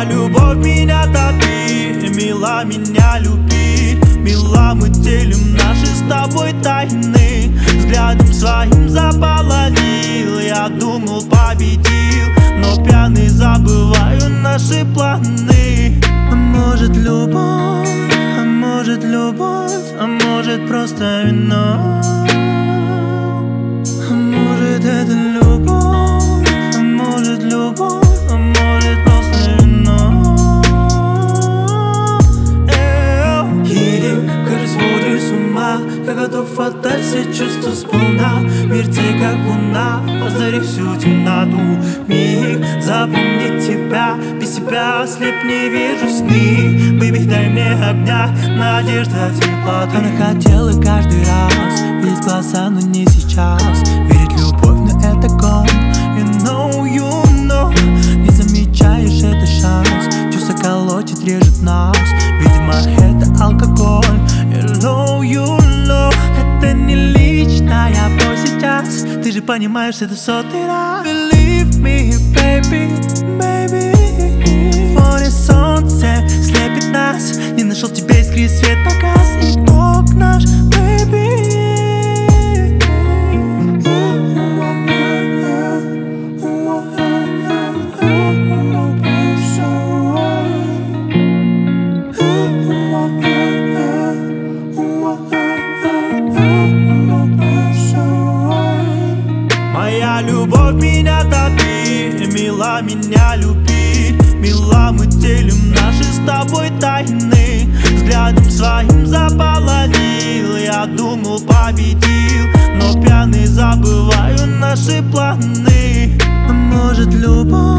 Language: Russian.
любовь меня топи, мила меня люби. Мила, мы делим наши с тобой тайны. Взглядом своим заполонил, я думал победил, но пьяный забываю наши планы. А может любовь, а может любовь, а может просто вино. А может это любовь, а может любовь, а может просто вино. Кажется, сводишь с ума, я готов отдать все чувства сполна. Мир тебе как луна, озари всю темноту. Миг, запомни тебя, без себя ослеп, не вижу сны. Бэйби, дай мне огня, надежда, теплоты. Она хотела каждый раз видеть глаза, но не сейчас. Верить в любовь, но это гон. You know, не замечаешь, это шанс. Чувство колотит, режет нас. Видимо, это алкоголь. You know, это не личная боль сейчас. Ты же понимаешь, это в сотый раз. Believe me, baby, baby. В фоне солнце слепит нас. Не нашел тебе искры, свет погас. Итог наш, baby. Моя любовь меня топи, мила меня люби. Мила, мы делим наши с тобой тайны. Взглядом своим заполонил, я думал победил, но пьяный забываю наши планы. А может любовь,